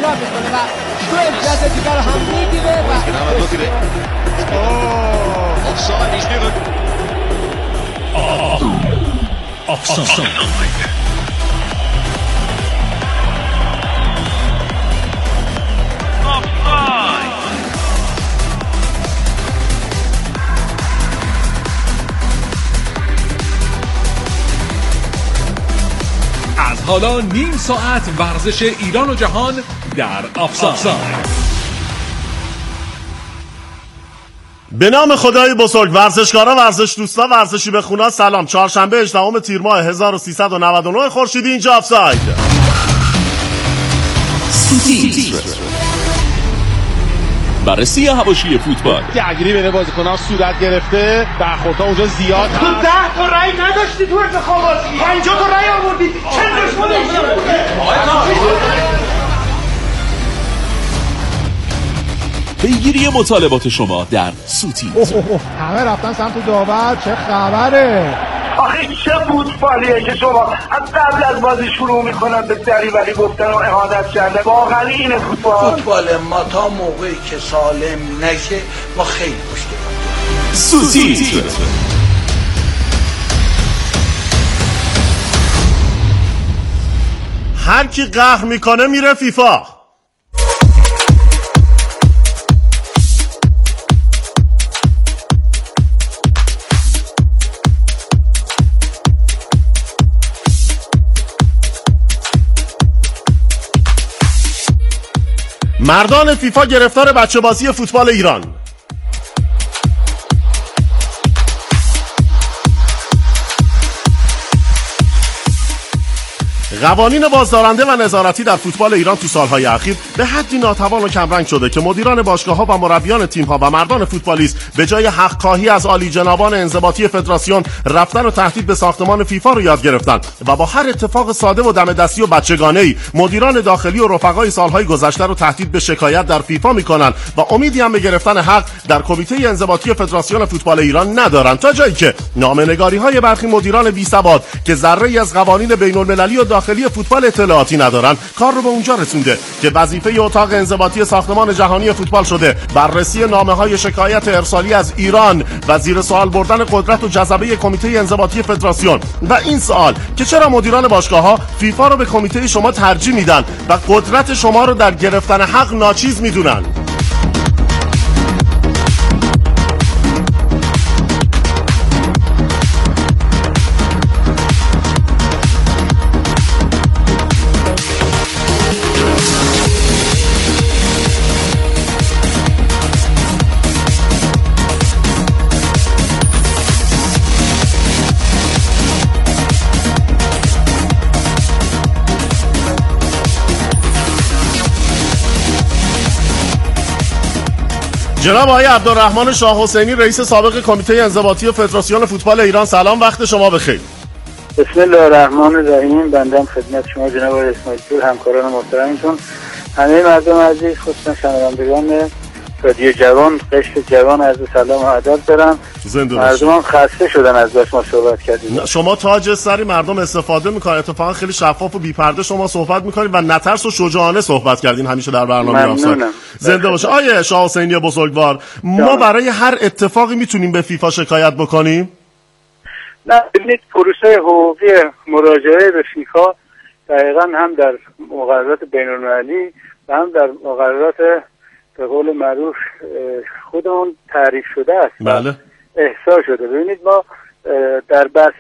اجرا میکنه و تو امتیاز دیگر رو هم میگیره از حالا نیم ساعت ورزش ایران و جهان در آفساید. به نام خدای بزرگ. ورزشکارا، ورزش دوستا، ورزشی به خونا سلام. چهارشنبه 18 تیر ماه 1399 خورشیدی، اینجا آفساید. بررسی حواشی فوتبال. درگیری بین بازیکن‌ها صورت گرفته، برخوردها اونجا زیاد هست. تو 10 تا رأی نداشتی تو انتخابات، 50 تا رأی آوردی. چند دشمن پیگیری مطالبات شما در سوتی. همه رفتن سمت داور، چه خبره؟ آخه چه فوتبالیه که شما از قبل از بازی شروع میکنن به دریوری گفتن و اهانت کردن. واقعا اینه فوتبال ما تا موقعی که سالم نشه ما خیلی مشکل داریم. سوتی. هر کی قهر میکنه میره فیفا. مردان فیفا گرفتار بچه بازی فوتبال ایران. قوانین بازدارنده و نظارتی در فوتبال ایران تو سالهای اخیر به حدی ناتوان و کمرنگ شده که مدیران باشگاه‌ها و مربیان تیم‌ها و مردان فوتبالیست به جای حق‌خواهی از عالی جنابان انضباطی فدراسیون رفتن و تهدید به ساختمان فیفا رو یاد گرفتن و با هر اتفاق ساده و دم دستی و بچگانه‌ای مدیران داخلی و رفقای سالهای گذشته رو تهدید به شکایت در فیفا می‌کنن و امیدی هم به گرفتن حق در کمیته انضباطی فدراسیون فوتبال ایران ندارن، تا جایی که نامه‌نگاری‌های برخی مدیران بی‌ثبات که ذره‌ای از قوانین بین‌المللی و داخلی فوتبال اطلاعاتی ندارن کار رو به اونجا رسونده که وظیفه اتاق انضباطی ساختمان جهانی فوتبال شده بررسی نامه‌های شکایت ارسالی از ایران و زیر سوال بردن قدرت و جذبه کمیته انضباطی فدراسیون و این سوال که چرا مدیران باشگاه‌ها فیفا رو به کمیته شما ترجیح میدن و قدرت شما رو در گرفتن حق ناچیز میدونن. جناب آقای عبدالرحمن شاه حسینی رئیس سابق کمیته انضباطی فدراسیون فوتبال ایران، سلام، وقت شما بخیر. بسم الله الرحمن الرحیم. بنده خدمت شما جناب آقای اسماعیل پور، همکاران محترمتون، همه مردم عزیز، خصوصا شنوندگان رادیو جوان، قشر جوان، عرض سلام و ادب دارم. مردم خسته شدن از داشت ما صحبت کردیم. شما تاج سری مردم استفاده میکنن، اتفاقا خیلی شفاف و بی‌پرده شما صحبت میکنید و نترس و شجاعانه صحبت کردین همیشه در برنامه آفساید. زنده باشه. آیه شاه حسینی بزرگوار، ما برای هر اتفاقی میتونیم به فیفا شکایت بکنیم؟ نه، ببینید پروسه حقوقی مراجعه به فیفا دقیقاً هم در مقررات بین‌المللی و هم در مقررات به قول معروف خودمون تعریف شده است. بله. احصا شده. ببینید ما در بحث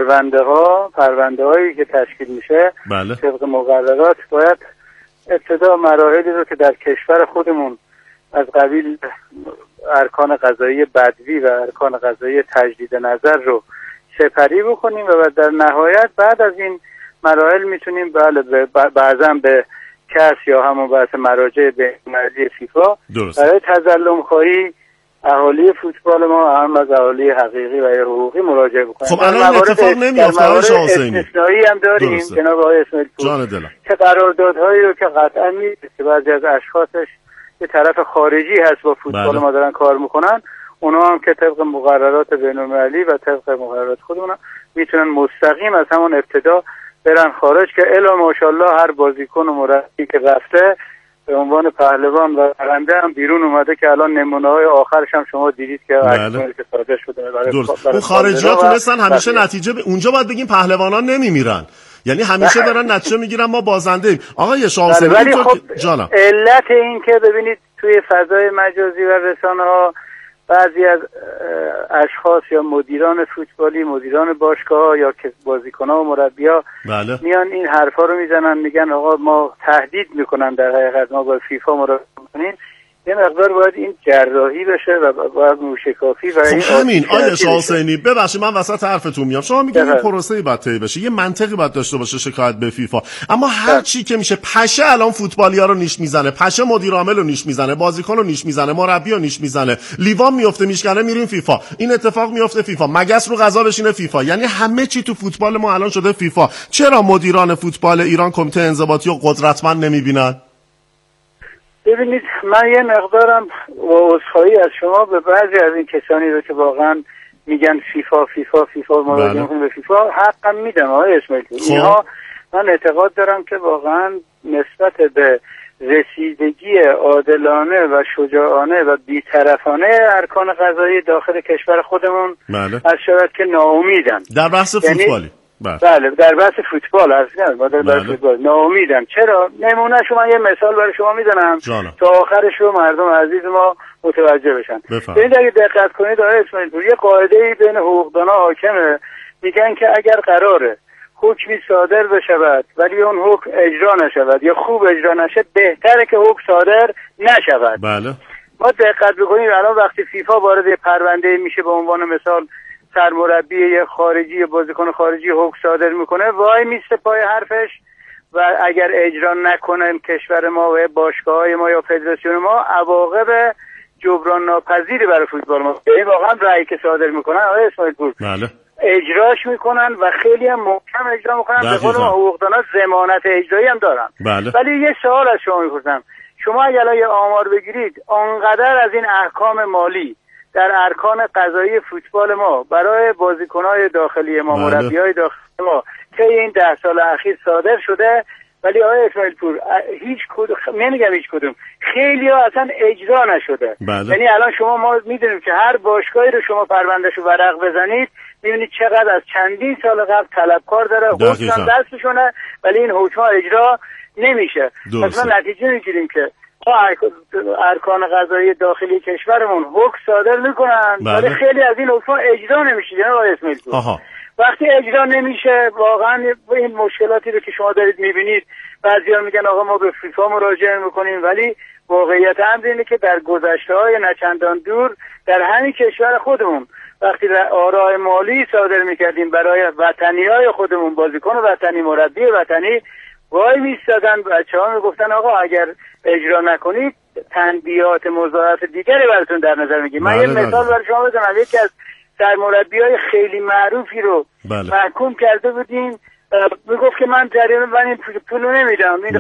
پرونده هایی که تشکیل میشه، بله، طبق مقررات باید ابتدا مراحلی رو که در کشور خودمون از قبیل ارکان قضایی بدوی و ارکان قضایی تجدید نظر رو سپری بکنیم و در نهایت بعد از این مراحل میتونیم بعضا به کس یا همون بحث مراجع بین‌المللی فیفا برای تظلم خواهی اهالی فوتبال ما، هم از اهالی حقیقی و حقوقی مراجعه بکنیم. خب الان اتفاق نمیافته آقای شاه حسینی. استثنایی هم داریم جناب آقای اسماعیل پور که قراردادهایی رو که قطعا میشه که بعضی از اشخاصش یه طرف خارجی هست با فوتبال ما دارن کار میکنن، اونا هم که طبق مقررات بین‌المللی و طبق مقررات خودمون میتونن مستقیم از همون ابتدا برن خارج که الا ماشاءالله هر بازیکن و مربی که رفته به عنوان پهلوان و برنده هم بیرون اومده که الان نمونه‌های آخرش هم شما دیدید که اکثر که صادر شده. اون خارجی‌ها تونستن همیشه نتیجه اونجا باید بگیم پهلوانان نمیمیرن، یعنی همیشه دارن نتیجه میگیرن، ما بازنده ایم. آقای شاهحسینی ولی خب علت این که ببینید توی فضای مجازی و رسانه‌ها بعضی از اشخاص یا مدیران فوتبالی، مدیران باشگاه‌ها یا که بازیکن‌ها و مربی‌ها میان این حرفا رو میزنن، میگن آقا ما تهدید میکنن در حقیقت ما با فیفا مراجعه کنیم. یه مقدار باید این جراحی بشه و باید موشکافی و این همین. آیه شاهحسینی ببخشید من وسط حرفتون میام، شما میگید این پروسه‌ای باید طی بشه، یه منطقی باید داشته باشه شکایت به فیفا، اما هر چی که میشه پشه الان فوتبالی‌ها رو نیش میزنه، پشه مدیر عامل رو نیش میزنه، بازیکن رو نیش میزنه، مربی رو نیش میزنه، لیوان میفته میشکنه میریم فیفا، این اتفاق میفته فیفا، مگس رو غذا بشینه فیفا، یعنی همه چی تو فوتبال ما الان شده فیفا. چرا مدیران فوتبال ایران کمیته انضباطی رو قدرتمند نمیبینن؟ ببینید من یه مقدارم عذرخواهی از شما به بعضی از این کسانی رو که واقعا میگن فیفا مراجعه میکنه به فیفا حقم میدم آقای اسماعیل. اینها من اعتقاد دارم که واقعا نسبت به رسیدگی عادلانه و شجاعانه و بی‌طرفانه ارکان قضایی داخل کشور خودمون از شاید که ناامیدن در بحث فوتبالی. بله در بحث فوتبال ناامیدن. چرا؟ نمونه شما یه مثال برای شما میزنم تا آخرش رو مردم عزیز ما متوجه بشن. ببینید اگه دقت کنید آقای اسماعیل پور، یه قاعده‌ای بین حقوقدان‌ها حاکمه، میگن که اگر قراره حکمی صادر بشود ولی اون حکم اجرا نشود یا خوب اجرا نشه، بهتره که حکم صادر نشود. بله. ما دقت بکنید الان وقتی فیفا وارد پرونده میشه به عنوان مثال سرمربی یه خارجی یا بازیکن خارجی حکم صادر میکنه، وای میسته پای حرفش و اگر اجرا نکنه کشور ما و باشگاه‌های ما یا فدراسیون ما عواقب جبران ناپذیری برای فوتبال ما. این واقعا رأیی که صادر میکنن آقای اسماعیل پور اجراش میکنن و خیلی هم محکم اجرا میکنن. به قول ما حقوقدانا ضمانت اجرایی هم دارن. ولی یه سوال از شما میپرسم، شما اگر یه آمار بگیرید آنقدر از این احکام مالی در ارکان قضایی فوتبال ما برای بازیکن‌های داخلی ما، مربی‌های داخلی ما که این 10 سال اخیر صادر شده، ولی آقای اسماعیل پور نمیگم هیچ کدوم، خیلی ها اصلا اجرا نشده. یعنی الان ما میدونیم که هر باشگاهی رو شما پروندهشو ورق بزنید میبینید چقدر از چندین سال قبل طلبکار داره، حکم دستشونه ولی این حکم اجرا نمیشه. پس ما نتیجه میگیریم که ارکان قضایی داخلی کشورمون حکم صادر میکنن ولی خیلی از این حکم اجرا نمیشه. جناب آقای اسماعیل پور وقتی اجرا نمیشه واقعا این مشکلاتی رو که شما دارید میبینید، بعضیا میگن آقا ما به فیفا مراجعه میکنیم، ولی واقعیت امر اینه که در گذشته‌های نچندان دور در همین کشور خودمون وقتی آراء مالی صادر میکردیم برای وطنیای خودمون، بازیکن وطنی، مربی وطنی، وای میستادن بچه‌ها میگفتن آقا اگر اجرا نکنید تنبیهات مضاعف دیگری براتون در نظر میگیریم. من یه مثال برای شما بزنم. یکی از سرمربیای خیلی معروفی رو محکوم کرده بودیم، میگفت که من جریمه من این پولو نمیدم، این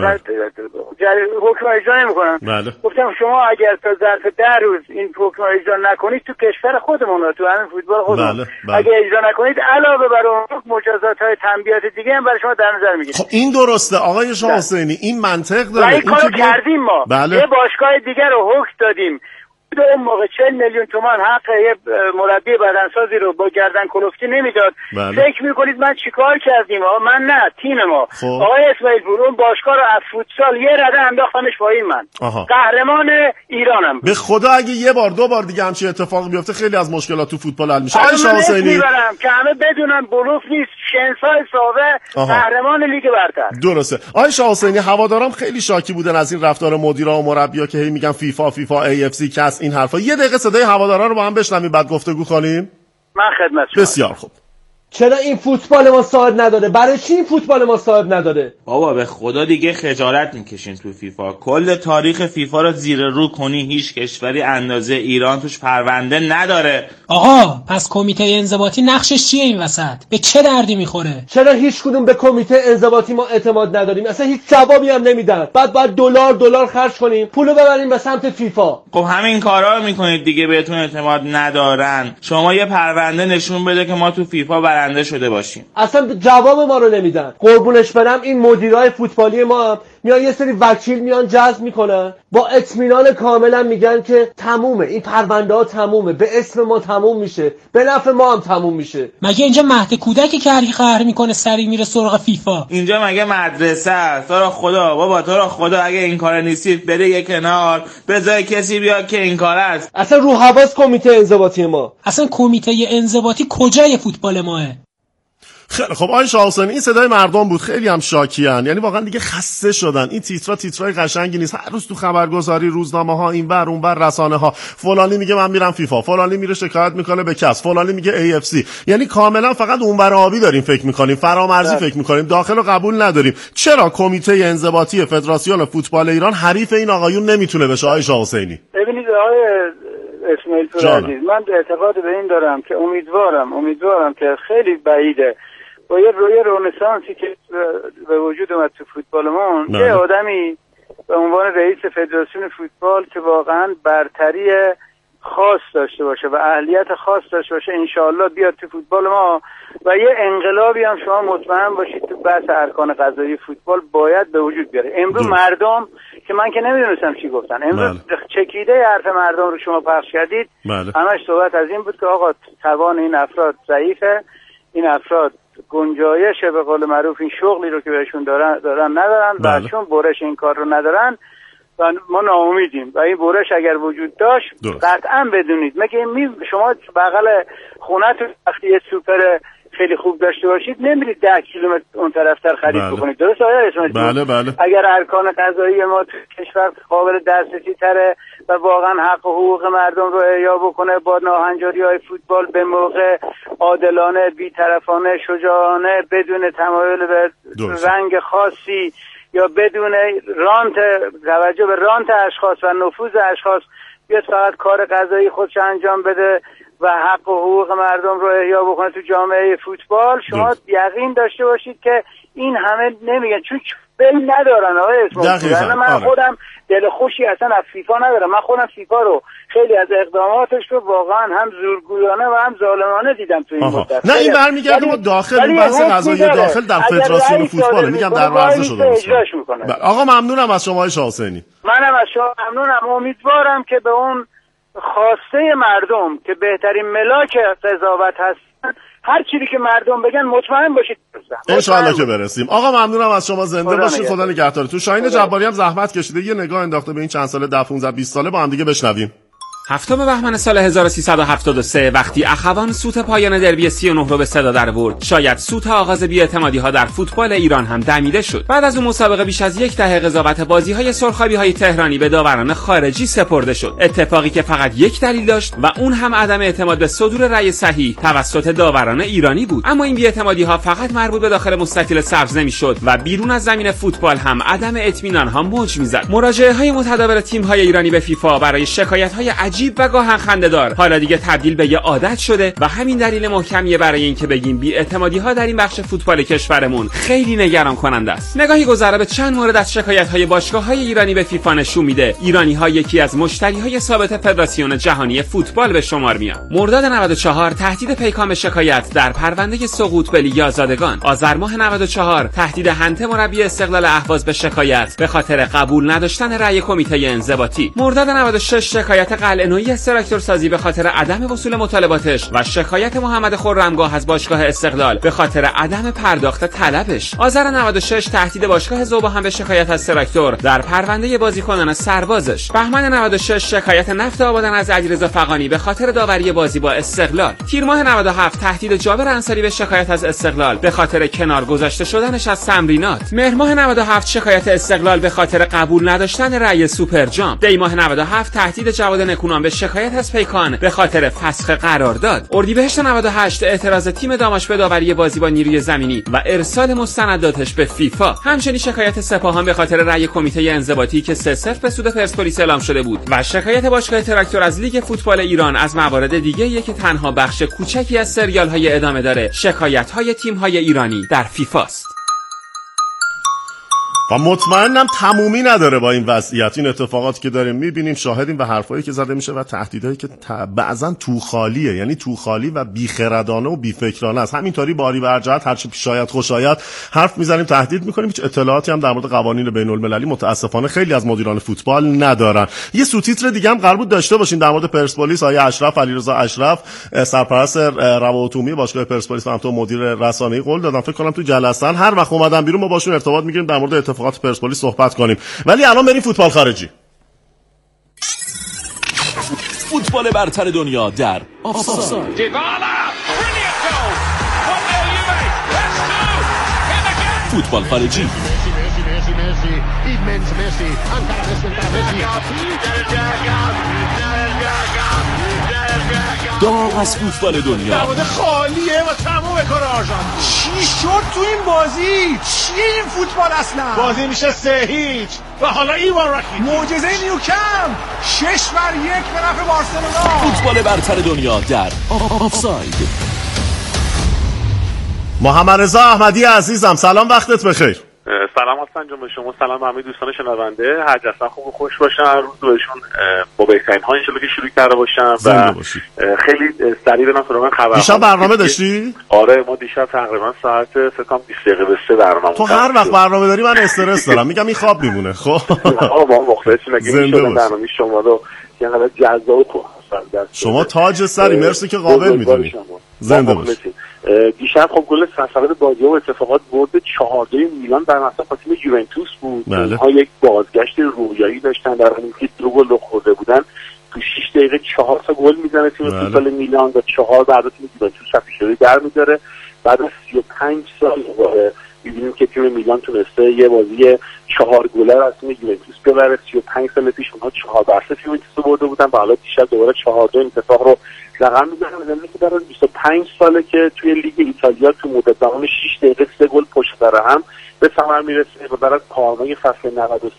حکم اجرا نمیکنم. گفتم شما اگر تا ظرف 10 روز این حکم اجرا نکنید تو کشور خودمون، تو همین فوتبال خودمون اگر اجرا نکنید علاوه بر اون مجازات‌های تنبیهات دیگه هم برای شما در نظر میگیریم. خب این درسته آقای شاهحسینی، این منطق داره. این کارو کردیم ما. یه باشگاه دیگر رو حکم دادیم اون موقع 40 میلیون تومان حق یه مربی بدنسازی رو با گردن کلفتی نمیداد. فکر میکنید من چیکار کردیم؟ من نه، تیم ما. آقای اسماعیل پور اون باشگاه رو از فوتسال یه رده انداختمش پایین. من قهرمان ایرانم. به خدا اگه یه بار دو بار دیگه همچین اتفاقی بیفته خیلی از مشکلات تو فوتبال حل میشه. آقای شاهحسینی میبرم که همه بدونن بلوف نیست، شنسای ساوه قهرمان لیگ برتر. درسته. آقای شاهحسینی هوادارم خیلی شاکی بودن از این رفتار مدیرا و مربی‌ها که هی میگن فیفا AFC کس این حرفا. یه دقیقه صدای هوادارا رو با هم بشنویم بعد گفتگو کنیم. من خدمت شما. بسیار خوب. چرا این فوتبال ما صاحب نداره؟ برای چی این فوتبال ما صاحب نداره؟ بابا به خدا دیگه خجالت میکشین تو فیفا. کل تاریخ فیفا رو زیر رو کنی، هیچ کشوری اندازه ایران توش پرونده نداره. آقا پس کمیته انضباطی نقشش چیه این وسط؟ به چه دردی میخوره؟ چرا هیچ کدوم به کمیته انضباطی ما اعتماد نداریم؟ اصلا هیچ جوابی هم نمیدن. بعد دلار خرج کنیم پولو ببریم به سمت فیفا. خب همین کارا رو میکنید دیگه، بهتون اعتماد ندارن. شما یه پرونده نشون بده که ما تو فیفا برنده شده باشیم. اصلا جواب ما رو نمیدن. قربونش برم این مدیرای فوتبالی ما هم میان یه سری وکیل میان جذب میکنن، با اطمینان کاملا میگن که تمومه، این پرونده ها تمومه، به اسم ما تموم میشه، به نفع ما هم تموم میشه. مگه اینجا مهد کودکی که هرکی قهر میکنه سری میره سراغ فیفا؟ اینجا مگه مدرسه است؟ تو رو خدا بابا، تو رو خدا اگه این کار نیستی بده یه کنار، بذار کسی بیا که این کار است. اصلا رو حواس کمیته انضباطی ما. اصلا کمیته انضباطی کجای فوتبال ماه؟ خیلی خب آقای شاه حسینی، این صدای مردم بود، خیلی هم شاکیان، یعنی واقعا دیگه خسته شدن. این تیترای قشنگی نیست، هر روز تو خبرگزاری، روزنامه‌ها، اینور اونور، رسانه‌ها، فلانی میگه من میرم فیفا، فلانی میره شکایت میکنه به کس، فلانی میگه AFC. یعنی کاملا فقط اونور آبی داریم فکر میکنیم، فرامرزی فکر میکنیم، داخل رو قبول نداریم. چرا کمیته انضباطی فدراسیون فوتبال ایران حریف این آقایون نمیتونه بشه آقای شاه حسینی؟ ببینید آقای اسماعیل پور عزیز، من اعتقاد به این دارم که امیدوارم که خیلی بعیده با یه روی رنسانسی که به وجود اومد تو فوتبالمون، یه آدمی به عنوان رئیس فدراسیون فوتبال که واقعا برتری خاص داشته باشه و اهلیت خاص داشته باشه انشاءالله بیاد تو فوتبال ما و یه انقلابی هم شما مطمئن باشید تو بحث ارکان قضایی فوتبال باید به وجود بیاره. امروز مردم که من که نمیدونستم چی گفتن، امروز چکیده حرف مردم رو شما پخش کردید، همش صحبت از این بود که آقا توان این افراد ضعیفه، این افراد گنجایش به قول معروف این شغلی رو که بهشون دارن ندارن و چون برش این کار رو ندارن و ما ناامیدیم و این برش اگر وجود داشت قطعا بدونید مگه شما بغل خونه‌تون وقتی یه سوپر خیلی خوب داشته باشید نمیرید 10 کیلومتر اون طرفتر خرید بکنید، درست آیا اسماعیل؟ بله. اگر ارکان قضایی ما تو کشور قابل دسترسی تره و واقعا حق و حقوق مردم رو احیا بکنه با ناهنجاری‌های فوتبال به موقع، عادلانه، بی‌طرفانه، شجاعانه، بدون تمایل به رنگ خاصی یا بدون توجه به رانت اشخاص و نفوذ اشخاص، بیاد فقط کار قضایی خودش انجام بده و حق و حقوق مردم رو احیا بکنه تو جامعه فوتبال، شما یقین داشته باشید که این همه نمیگن چون بین ندارن آقای اسماعیل. من خودم دل خوشی اصلا از فیفا ندارم، من خودم فیفا رو خیلی از اقداماتش رو واقعا هم زورگویانه و هم ظالمانه دیدم تو این مدت. نه این برمیگرده ما داخل این بحث قضایی داخل در فدراسیون فوتبال، میگم در ورزش شده باشه. آقا ممنونم از شما آقای شاه حسینی. منم از شما ممنونم، امیدوارم که به اون خواسته مردم که بهترین ملاک قضاوت هستن هر چیزی که مردم بگن مطمئن باشید ان شاء الله که برسیم. آقا ممنونم از شما، زنده باشید، خدا نگهدارتون. شاهین جباری هم زحمت کشیده یه نگاه انداخته به این چند ساله 10 15 20 ساله، با هم دیگه بشنویم. 7 بهمن سال 1373 وقتی اخوان سوت پایان دربی 39 رو به صدا درآورد، شاید سوت آغاز بی‌اعتمادی‌ها در فوتبال ایران هم دمیده شد. بعد از اون مسابقه بیش از یک دهه قضاوت بازی‌های سرخابی‌های تهرانی به داوران خارجی سپرده شد، اتفاقی که فقط یک دلیل داشت و اون هم عدم اعتماد به صدور رأی صحیح توسط داوران ایرانی بود. اما این بی‌اعتمادی‌ها فقط مربوط به داخل مستطیل سبز نمی‌شد و بیرون از زمین فوتبال هم عدم اطمینان‌ها موج می‌زد. مراجعه‌های متداول تیم‌های ایرانی به فیفا برای شکایت‌های عجیب و گاهن خنده‌دار حالا دیگه تبدیل به یه عادت شده و همین دلیل محکمیه برای اینکه بگیم بی‌اعتمادی‌ها در این بخش فوتبال کشورمون خیلی نگران کننده است. نگاهی گذرا به چند مورد از شکایت‌های باشگاه‌های ایرانی به فیفا نشون میده ایرانی‌ها یکی از مشتری‌های ثابت فدراسیون جهانی فوتبال به شمار میان. مرداد 94 تهدید پیکان به شکایت در پرونده سقوط به لیگ آزادگان. آذر ماه 94 تهدید هنته مربی استقلال اهواز به شکایت به خاطر قبول نداشتن رأی کمیته انضباطی. مرداد 96 شکایت قلعه‌نویی تراکتور سازی به خاطر عدم وصول مطالباتش و شکایت محمد خرمگاه از باشگاه استقلال به خاطر عدم پرداخت طلبش. آذر 96 تهدید باشگاه ذوب‌هم به شکایت از تراکتور در پرونده بازیکنان سربازش. بهمن 96 شکایت نفت آبادان از علیرضا فغانی به خاطر داوری بازی با استقلال. تیر ماه 97 تهدید جابر انصاری به شکایت از استقلال به خاطر کنار گذاشته شدنش از تمرینات. مهر ماه 97 شکایت استقلال به خاطر قبول نداشتن رأی سوپر جام. دی ماه 97 تهدید جواد نکونام به شکایت از پیکان به خاطر فسخ قرارداد. اردیبهشت 98 اعتراض تیم داماش به داوری بازی با نیروی زمینی و ارسال مستنداتش به فیفا. همچنین شکایت سپاهان به خاطر رأی کمیته انضباطی که 3-0 به سود پرسپولیس اعلام شده بود و شکایت باشگاه تراکتور از لیگ فوتبال ایران از موارد دیگه‌ای که تنها بخش کوچکی از سریال‌های ادامه داره شکایت‌های تیم‌های ایرانی در فیفا است. و مطمئنم تمومی نداره با این وضعیت. این اتفاقاتی که داریم میبینیم، شاهدیم و حرفایی که زده میشه و تهدیدایی که بعضا توخالیه، یعنی توخالی و بیخردانه و بیفکرانه است. همینطوری باری برجهت هرچی شاید خوشایت حرف میزنیم، تهدید میکنیم، هیچ اطلاعاتی هم در مورد قوانین بین المللی متاسفانه خیلی از مدیران فوتبال ندارن. یه سوتیتر دیگه هم قرار بود داشته باشین در مورد پرسپولیس. آقای اشرف، علیرضا اشرف، سرپرست روابط عمومی باشگاه پرسپولیس و همینطور مدیر رسانه‌ای، قول دادن فکر کنم تو جلسه هر وقت اومدن بیرون ما باشون ارتباط میگیریم در مورد اتفاقات پرسپولیس صحبت کنیم. ولی الان بریم فوتبال خارجی. فوتبال برتر دنیا در آفساید. فوتبال خارجی. داغ از فوتبال دنیا. دروازه خالیه و تموم کار آژان. چی شد تو این بازی؟ چیه این فوتبال اصلا؟ بازی میشه 3-0 و حالا ایوان راکی معجزه نیوکمپ 6-1 به نفع بارسلونا. فوتبال برتر دنیا در آفساید. محمد رضا احمدی عزیزم، سلام، وقتت بخیر. سلام حسن جان به شما، سلام به همه دوستان شنونده. هر جلسه خوب و خوش باشن، روز بهشون با بهترین ها ان شاء الله که شروع کرده باشن و خیلی سریع برن سراغ خبرها. دیشب برنامه داشتی؟ آره، ما دیشب تقریبا ساعت فکر کنم 20 دقیقه به 3 برنامه. تو هر وقت برنامه داری من استرس دارم، میگم این خواب میمونه. خب ما مخلصیم اگه میشد برنامه شما رو یه قدر جذاب کنم. شما تاج سری، مرسی که قابل میدونی. زنده باش. دیشب خب گل سرسبد بازی‌ها و اتفاقات برد 4-2 میلان در مصاف تیم یوونتوس بود. اونها یک بازگشت رویایی داشتن، در حالی که 2 گل خورده بودن. تو 6 دقیقه 4 تا گل میزنه تیم فوتبال میلان و 4 بعد تیم یوونتوس شفیشوری در می‌داره. بعد از 35 سال می‌بینیم که تیم میلان تونسته یه بازی 4 گله رو از تیم یوونتوس ببره. 35 سال پیش اونها 4-0 یوونتوس برده بودن و حالا دیشب دوباره 4-2 اتفاق رو رقم میزنه. زمینی که در 25 ساله که توی لیگ ایتالیا تو مدت زمان 6 دقیقه 3 گل پشت سر هم به ثمر میرسه و بعد از پارمای فصل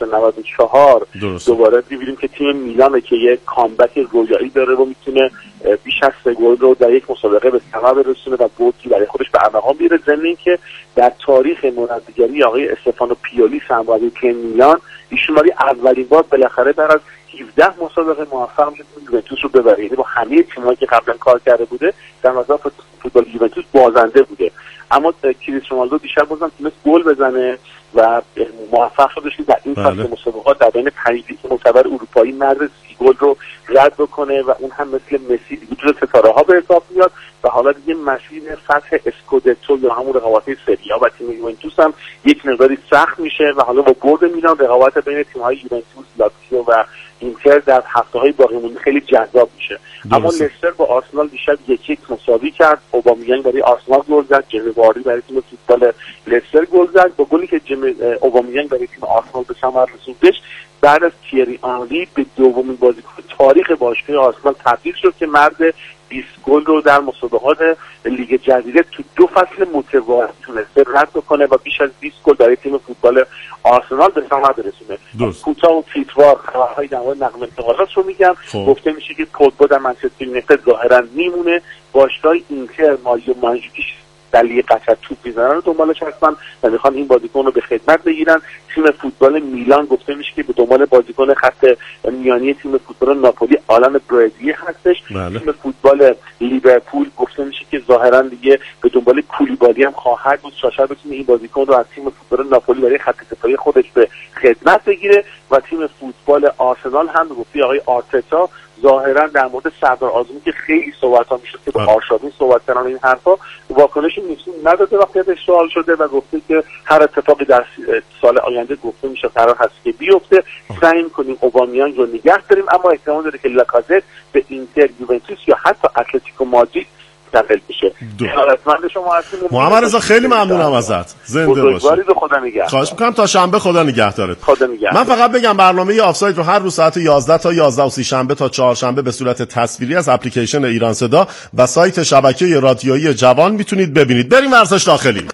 93-94 دوباره می‌بینیم که تیم میلان که یک کامبک رویایی داره و میتونه بیش از 3 گل رو در یک مسابقه به ثمر برسونه و بردی برای خودش به ارمغان بیاره. زمینی که در تاریخ مربیگری آقای استفانو پیولی سرمربی تیم میلان ایشون برای اولین بار بالاخره در از 17 مسابقه موفق میشه یوونتوس رو ببره. یعنی با همه تیمایی که قبلا کار کرده بوده در مصاف فوتبال یوونتوس بازنده بوده. اما کریستیانو رونالدو دیشب بازم تونست گل بزنه و موفق شدش که در این فصل مسابقات در بین 5 لیگ معتبر اروپایی مرز 30 گل رو رد بکنه و اون هم مثل مسی دیگه جزو ستاره‌ها به حساب میاد و حالا دیگه مسیر فتح اسکودتو یا همون رقابت سری آ و تیم یوونتوس هم یک مقداری سخت میشه و حالا با برد میلان رقابت بین تیم‌های یوونتوس، لاتزیو و اینتر در هفته‌های باقی مونده خیلی جذاب میشه. اما لستر با آرسنال دیشب 1-1 مساوی کرد. اوبامیانگ برای آرسنال گل زد، جمی واردی برای تیم فوتبال لستر گل زد. با گلی که اوبامیانگ برای تیم آرسنال به ثمر رسوندش، بعد از تیری آنری به دومین بازیکن تاریخ باشگاه آرسنال تبدیل شد که مرد 20 گل رو در مسابقات لیگ جزیره تو 2 فصل متوالی تونسته رد بکنه و بیش از 20 گل برای تیم فوتبال آرسنال به ثمر برسونه. کوتاه و تیتوار خبرهای در مورد نقل انتقالات رو میگم. گفته میشه که پوگبا در منچستر یونایتد ظاهرا میمونه. باشگاه اینتر ماریو مانجوکیچ در لیگ قطر توپ میزنن رو دنبالش هستن و میخوان این بازیکن رو به خدمت بگیرن. تیم فوتبال میلان گفته میشه که به دنبال بازیکن خط میانی تیم فوتبال ناپولی آلان برادلی هستش. تیم فوتبال لیورپول گفته میشه که ظاهرا دیگه به دنبال کولیبالی هم خواهد بود. شاید بتونه این بازیکن رو از تیم فوتبال ناپولی برای خط دفاعی خودش به خدمت بگیره و تیم فوتبال آرسنال هم گفته آقای آرتتا ظاهرا در مورد سردار آزمون که خیلی صحبت‌ها میشه که با آرشاوین صحبت کردن این حرفا واکنشی نشون نداده وقتی ازش سوال شده و گفته که هر اتفاقی در سال آینده گفته میشه قرار هست که بیفته. سعی می‌کنیم اوبامیانگ رو نگه داریم اما احتمال داره که لاکازت به اینتر، یوونتوس یا حتی اتلتیکو مادرید منتقل بشه. حتما شما هستید. محمد رضا خیلی ممنونم ازت. زنده باشی. خدا نگهدار. خواهش می‌کنم تا شنبه خدا نگهدارت. خدا نگهدار. من فقط بگم برنامه آفساید رو هر روز ساعت 11 تا 11 و 30 شنبه تا 4 شنبه به صورت تصویری از اپلیکیشن ایران صدا و سایت شبکه رادیویی جوان میتونید ببینید. بریم ورزش داخلی.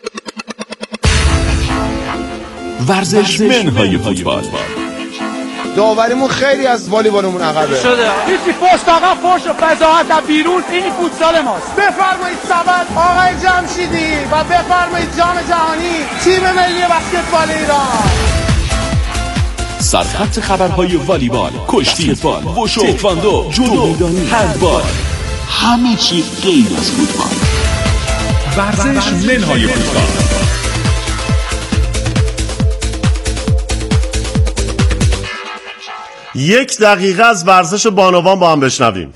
ورزش منهای فوتبال. داوریمون خیلی از والیبالمون عقبه شده هیچی پشت آقا فوش و فضاحت از بیرون این فوتسال ماست. بفرمایید سبد آقای جمشیدی و بفرمایید جام جهانی تیم ملی بسکتبال ایران. سرخط خبرهای والیبال، کشتی فوتبال، وشو، تکواندو، جودو میدانی، هندبال، همه چی غیر از فوتبال. ورزش منهای فوتبال. یک دقیقه از ورزش بانوان با هم بشنویم.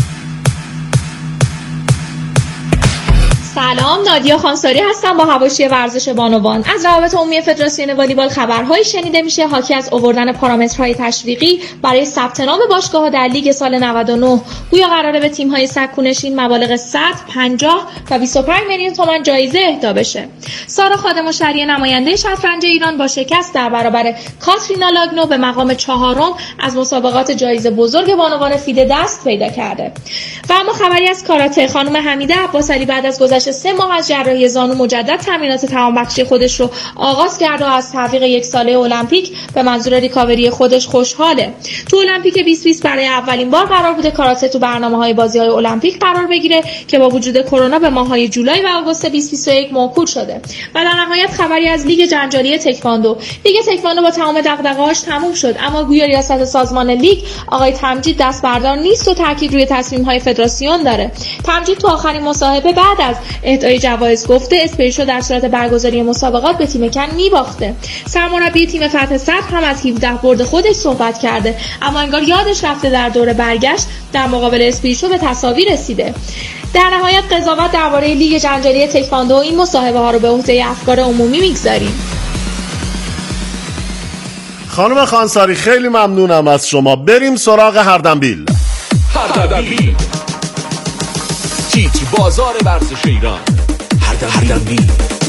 سلام، نادیا خانساری هستم با حواشی ورزش بانوان. از روابط عمومی فدراسیون والیبال خبرهایی شنیده میشه حاکی از آوردن پارامترهای تشویقی برای ثبت نام باشگاه‌ها در لیگ سال 99. گویا قراره به تیم‌های سکونشین مبالغ 100، 50 و 25 میلیون تومان جایزه اهدا بشه. سارا خادم و شهری نماینده شطرنج ایران با شکست در برابر کاترینا لاگنو به مقام 4م از مسابقات جایزه بزرگ بانوان فیده دست پیدا کرده. و اما خبری از کاراته. خانم حمیده عباسعلی بعد از گذشت 3 ماه از جراحی زانو مجدد تمرینات توانبخشی خودش رو آغاز کرده و از تعویق 1 ساله المپیک به منظور ریکاوری خودش خوشحاله. تو المپیک 2020 برای اولین بار قرار بوده کاراته تو برنامه‌های بازی‌های المپیک قرار بگیره که با وجود کرونا به ماه‌های جولای و آگوست 2021 موکول شده. و در نهایت خبری از لیگ جنجالی تکواندو. لیگ تکواندو با تمام دغدغه‌هاش تموم شد، اما گویا ریاست سازمان لیگ آقای تمجید دست بردار نیست و تاکید روی تصمیم‌های فدراسیون داره. تمجید تو آخرین مصاحبه بعد از اهدای جوایز گفته اسپریشو در صورت برگزاری مسابقات به تیم کن میباخته. سرمربی تیم فتح صدر هم از 17 برد خودش صحبت کرده، اما انگار یادش رفته در دوره برگشت در مقابل اسپریشو به تساوی رسیده. در نهایت قضاوت درباره لیگ جنجالی تکواندو این مصاحبه ها رو به عهده افکار عمومی میگذاریم. خانم خانساری خیلی ممنونم از شما. بریم سراغ هردنبیل. هردنبیل، تیتر بازار ورزش ایران. هردنبیل.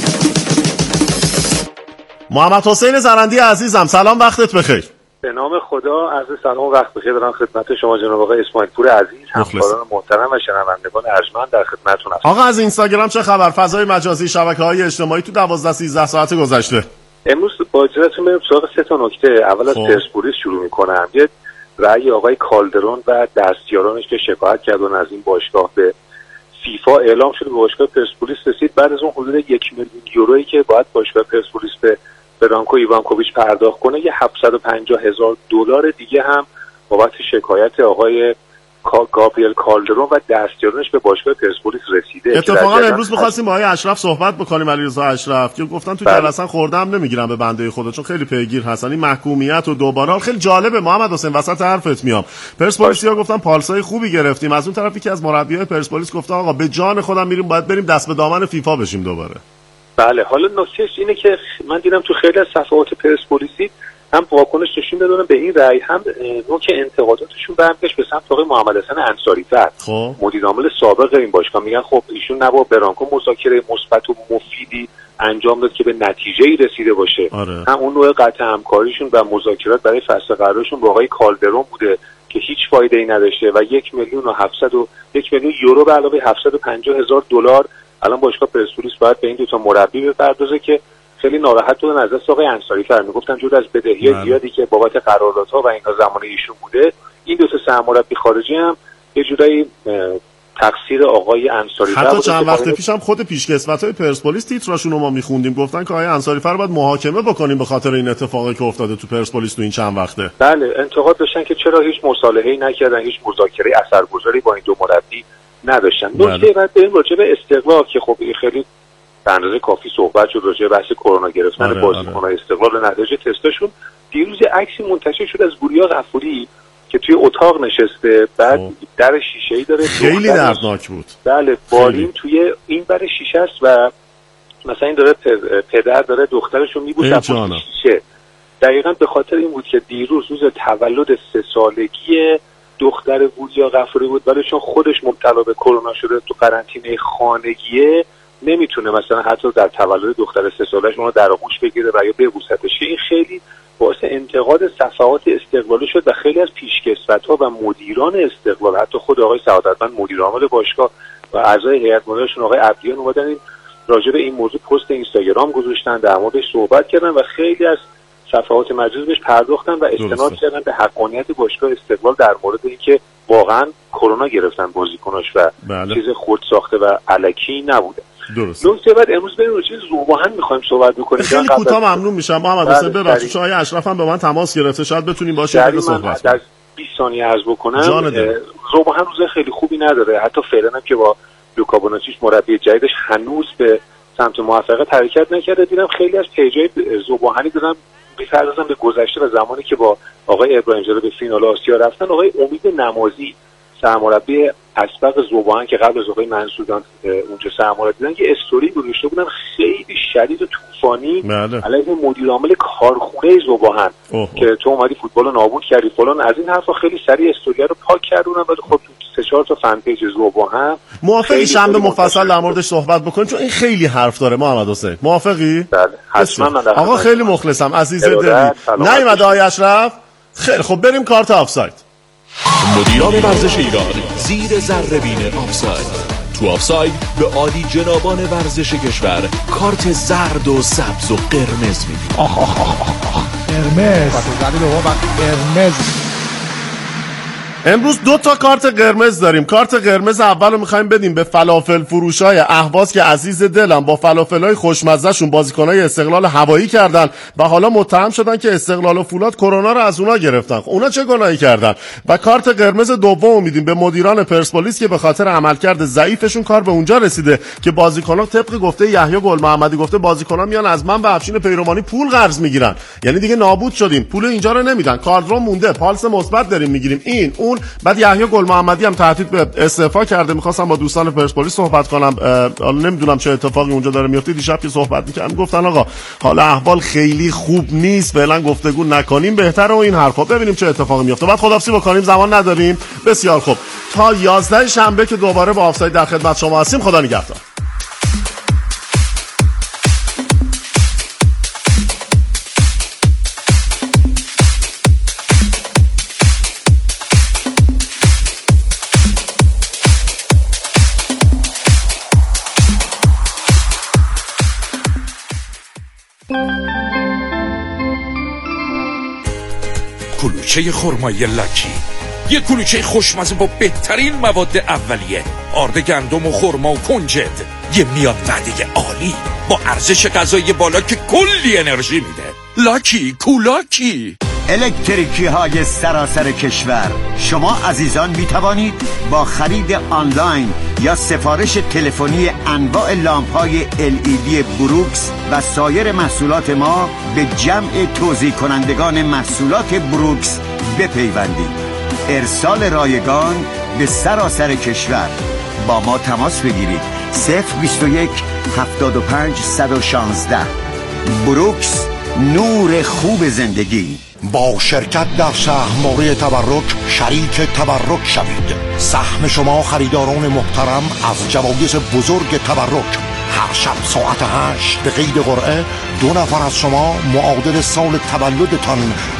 محمد حسین زرندی عزیزم، سلام، وقتت بخیر. به نام خدا، عرض سلام و وقت بخیر دارم خدمت شما جناب آقای اسماعیل پور عزیز، همکاران محترم و شنوندگان ارجمند در خدمتتون هستم. آقا از اینستاگرام چه خبر؟ فضای مجازی، شبکه‌های اجتماعی تو 12-13 ساعت گذشته. امروز با اجازهتون بریم سراغ 3 تا نکته. اول از پرسپولیس شروع می‌کنم. یه رأی آقای کالدرون و دستیارانش که شکایت کردن از این باشگاه به فیفا اعلام شده، به باشگاه پرسپولیس رسید. بعد از اون حدود 1 میلیون یورویی که باید باشگاه پرسپولیس به برانکو ایوانکوویچ پرداخت کنه، یه $750,000 دیگه هم بابت شکایت آقای گابریل کالدرون و دستیارانش به باشگاه پرسپولیس رسیده. اتفاقا امروز می‌خواستیم با آقای اشرف صحبت بکنیم، علیرضا اشرف، که گفتن تو جلسه خوردم نمیگیرم به بنده خدا چون خیلی پیگیر هستن این محکومیت و دوباره. خیلی جالبه محمد حسین، وسط حرفت میام، پرسپولیسیا گفتن پالسای خوبی گرفتیم، از اون طرفی که از مربیای پرسپولیس گفته آقا به جان خودم میریم، باید بریم دست به دامن فیفا بشیم دوباره. بله، حالا نکتهش اینه که من دیدم تو خیلی از صفحات پرسپولیسی هم واکنش نشون دادن به این رأی، هم نوک انتقاداتشون برمیگشت به سمت آقای محمد حسن انصاری‌فر، مدیر عامل سابق این باشگاه. میگن خب ایشون نبا برانکو مذاکره مثبت و مفیدی انجام داد که به نتیجه‌ای رسیده باشه. هم اون نوع قطع همکاریشون و مذاکرات برای فصل قراردادشون با آقای کالدرون بوده که هیچ فایده‌ای نداشته و 1 میلیون یورو به علاوه $750,000 الان باشگاه پرسپولیس باید به این 2 تا مربی بپردازه که خیلی ناراحت بودن از دست آقای انصاری‌فر. میگفتن جدا از بدهی زیادی که بابت قراردادها و اینا زمان ایشون بوده، این 2 تا سرمربی خارجی هم یه جورایی تقصیر آقای انصاری‌فر حتی چند وقت پیش هم خود پیشکسوت‌های پرسپولیس تیتراشون رو ما می‌خوندیم، گفتن که آقای انصاری‌فر باید محاکمه بکنیم به خاطر این اتفاقی که افتاده تو پرسپولیس تو این چند وقته. بله، انتقاد داشتن که چرا هیچ مصالحه‌ای نکردن، هیچ مذاکره اثرگذاری با این 2 مربی نداشتن. نکته بعد بریم راجع به استقلال که خب خیلی به اندازه کافی صحبت شد راجع به بحث کرونا گرفتن بازیکن‌های استقلال و نتایج تستاشون. دیروز عکسی منتشر شد از گوریا غفوری که توی اتاق نشسته، بعد در شیشه‌ای داره، خیلی دردناک بود. بله، بالین توی این بر شیشه است و مثلا این داره پدر داره دخترشو میبوشه از شیشه. دقیقاً به خاطر این بود که دیروز روز تولد 3 سالگی دختر گوریا غفوری بود، ولی چون خودش مبتلا به کرونا شده تو قرنطینه خانگیه نمیتونه مثلا حتی در تولد دختر 3 سالش اونو در آغوش بگیره و یا ببوستش. این خیلی باعث انتقاد صفحات استقلالی شد و خیلی از پیشکسوت‌ها و مدیران استقلال، حتی خود آقای سعادتمند مدیر عامل باشگاه و اعضای هیئت مدیرشون آقای عبدیان اومدن این راجع به این موضوع پست اینستاگرام گذاشتن، در موردش صحبت کردن و خیلی از صفحات مجازی بهش پرداختن و استناد کردن به حقانیت باشگاه استقلال در مورد اینکه واقعا کرونا گرفتن بازیکناش و چیز خود ساخته و الکی نبوده. درست. نکته بعد امروز بریم راجع به ذوباهن می‌خوایم صحبت بکنیم. خیلی کوتاه ممنون میشم محمد حسین. ببخشید چون آقای اشرف هم به من تماس گرفته، شاید بتونیم باشه صحبت کنیم. در 20 ثانیه عرض بکنم. ذوباهن روز خیلی خوبی نداره، حتی فعلا هم که با لوکا بوناتیچ مربی جدیدش هنوز به سمت موفقیت حرکت نکرده. دیدم خیلی از پیجای ذوباهنی دارن می‌پردازن به گذشته و زمانی که با آقای ابراهیم زاده به فینال آسیا رفتن. آقای امید نمازی سرمربی اسبق ذوباهن که قبل از آقای منصوریان اونجا سرمربی بودن که استوری گذاشته بودن خیلی شدید و طوفانی علیه مدیر عامل کارخونه ذوباهن که تو اومدی فوتبال رو نابود کردی فلان از این حرفا. خیلی سریع استوری رو پاک کردونن. ولی خب تو 3-4 تا فن پیج ذوباهن موافقی شنبه مفصل در موردش صحبت بکنیم چون این خیلی حرف داره. محمد حسین موافقی؟ بله حتما. آقا خیلی مخلصم عزیز دلی. نیومده آقای اشرف؟ خیلی خب بریم کارت آفساید. مدیران ورزش ایران زیر ذره‌بین آفساید. تو آفساید به عالی جنابان ورزش کشور کارت زرد و سبز و قرمز میدیم. قرمز. امروز 2 تا کارت قرمز داریم. کارت قرمز اول رو می‌خوایم بدیم به فلافل فروشای اهواز که عزیز دلم با فلافل‌های خوشمزه‌شون بازیکن‌های استقلال هوایی کردن و حالا متهم شدن که استقلال و فولاد کرونا رو از اونا گرفتن. اونا چه گناهی کردن؟ و کارت قرمز دوم میدیم به مدیران پرسپولیس که به خاطر عملکرد ضعیفشون کار به اونجا رسیده که بازیکن‌ها طبق گفته یحیی گل محمدی گفته بازیکن‌ها میان از من و افشین پیروانی پول قرض میگیرن. یعنی دیگه نابود شدیم. پول اینجا رو نمیدن. کادر مونده. پالس مثبت داریم میگیریم. این اون. بعد یحیی گل محمدی هم تهدید به استعفا کرده. می‌خواستم با دوستان پرسپولیس صحبت کنم. نمیدونم چه اتفاقی اونجا داره میفته. دیشب که صحبت می‌کردم گفتن آقا حالا احوال خیلی خوب نیست. فعلا گفتگو نکنیم بهتره و این حرفا. ببینیم چه اتفاقی میفته. بعد خداحافظی بکنیم. زمان نداریم. بسیار خوب. تا 11 شنبه که دوباره با آفساید در خدمت شما هستیم. خدا نگهدار. کلوچه خرمایی لاکی، یک کلوچه خوشمزه با بهترین مواد اولیه، آرد گندم و خرما و کنجد، یه میاد وعده عالی با ارزش غذایی بالا که کلی انرژی میده. لاکی کولاکی. الکتریکی های سراسر کشور. شما عزیزان می توانید با خرید آنلاین یا سفارش تلفنی انواع لامپ های LED بروکس و سایر محصولات ما به جمع توزیع کنندگان محصولات بروکس بپیوندید. ارسال رایگان به سراسر کشور. با ما تماس بگیرید 021 75 116. بروکس، نور خوب زندگی. با شرکت در سهم‌واره تبرک شریک تبرک شوید. سهم شما خریداران محترم از جوایز بزرگ تبرک. هر شب ساعت 8 به قید قرعه 2 نفر از شما معادل سال تولدتان